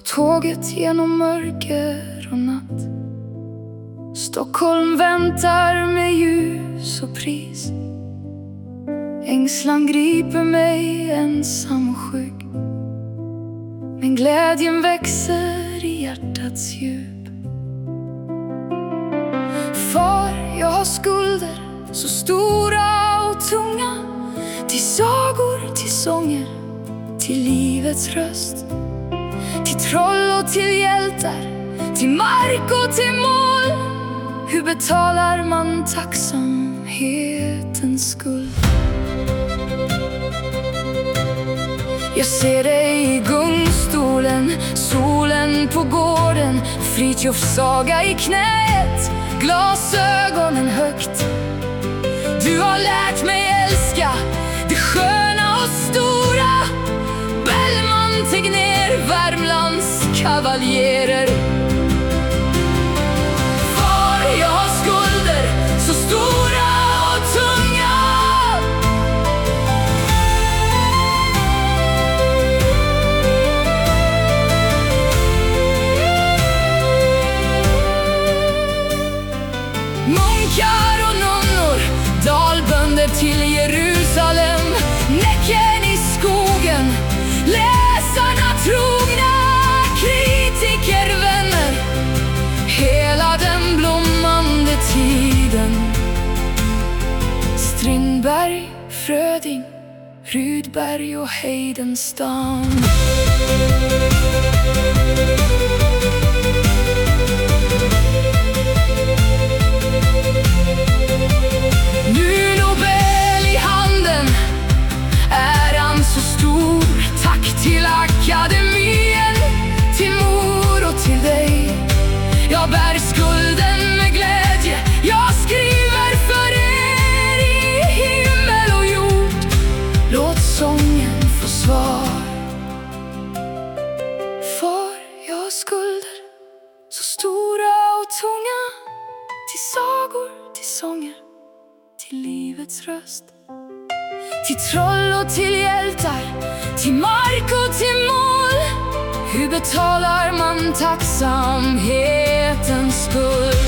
tåget genom mörker och natt. Stockholm väntar med ljus och pris. Ängslan griper mig ensam och skygg, men glädjen växer i hjärtats djup. Far, jag har skulder så stora och tunga, till sagor, till sånger, till livets röst, till troll och till hjältar, till mark och till mål. Hur betalar man tacksamhetens skuld? Jag ser dig i gungstolen, solen på gården, Fritjofs saga i knät, glasögonen högt. Du har lärt mig älska det sköna och stora, Bellman, Tegnér, Värmlands kavaljerer. Far, jag har skulder så stora och tunga. Munkar och nunnor, dalbönder till Jerusalem, Näcken i skogen, läsarna trogna, kritikervänner, hela den blommande tiden. Strindberg, Fröding, Rydberg och Heidenstam. Nu Nobel i handen, äran så stor. Tack till akademien, till mor och till dig. Jag bär skulden med glädje, jag skriver för er i himmel och jord. Låt sången få svar. För jag har skulder så stora och tunga, till sagor, till sånger, till livets röst, till troll och till hjältar, till mark och till mål. Hur betalar man tacksamhetens skuld?